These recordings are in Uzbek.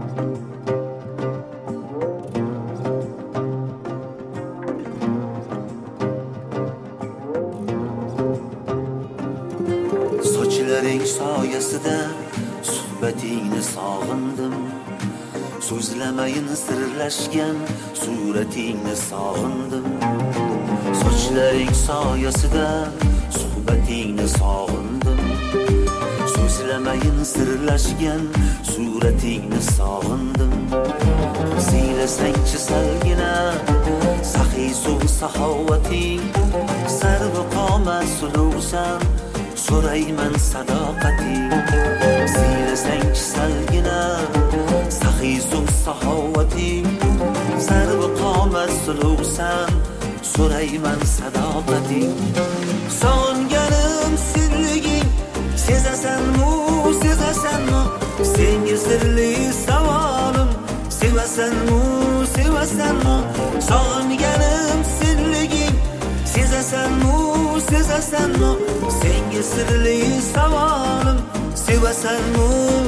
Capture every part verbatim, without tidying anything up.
Sochlaring soyasida suhbatingni sog'indim. So'zlamayin sirlashgan suratingni sog'indim. Sochlaring soyasida suhbatingni sog'indim. So'zlamayin sirlashgan suratingni sog'indim. Siylasangchi salgina saxiy suv saxovating. Sarvi qomat suluvsan so'rayman sadoqating. Siylasangchi salgina saxiy suv saxovating. Sarvi qomat suluvsan so'rayman sadoqating. Sog'inganim sirliging sezasanmi, sezasanmi? Senga sirli savolim sevasanmi, sevasanmi? Sog'inganim sirliging sezasanmi, sezasanmi? Senga sirli savolim sevasanmi?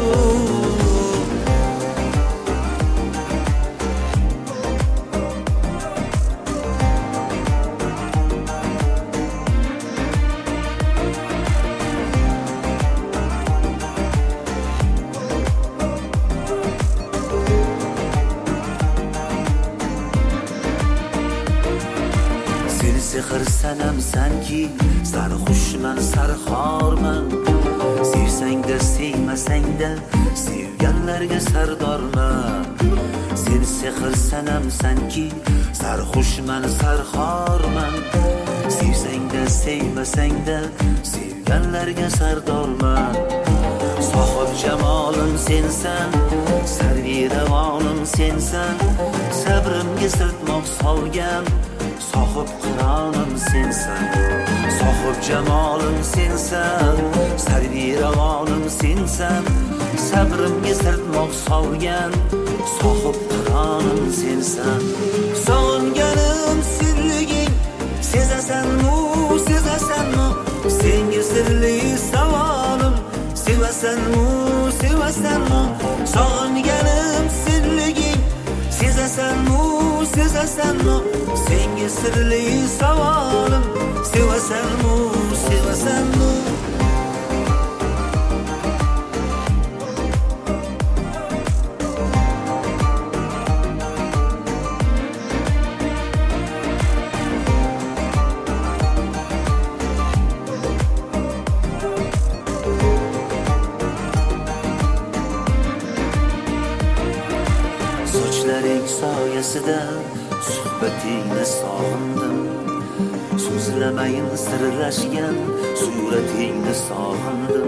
Sehr sanam sanki sarxushman sarxorman. Sevsangda sevmasangda sevganlarga sardorman. Sen sehr sanam sanki sarxushman sarxorman. Sevsangda sevmasangda sevganlarga sardorman. Sohib jamolim sensan, sarvi ravonim sensan. Sabrimga sirtmoq solgan sohib qironim sensan. Sohib jamolim sensan, sarvi ravonim sensan. Sabrimga sirtmoq solgan sohib qironim sensan. Sog'inganim sirliging sezasanmi, sezasanmi? Senga sirli savolim sevasanmi, sevasanmi? Sog'inganim sirliging sezasanmi, sezasanmi? Senga sirli savolim sevasanmi, sevasanmi? Sochlaring soyasida suhbatingni sog'indim. So'zlamayin sirlashgan suratingni sog'indim.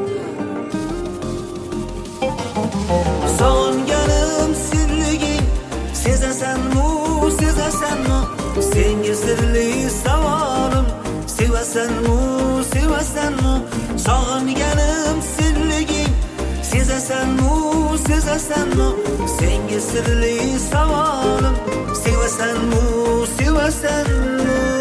Sog'inganim sirliging sezasanmi, sezasanmi? Senga sirli savolim sevasanmi, sevasanmi? Sog'inganim sirliging sezasanmi, sezasanmi? Senga sirli savolim sevasanmi, sevasanmi?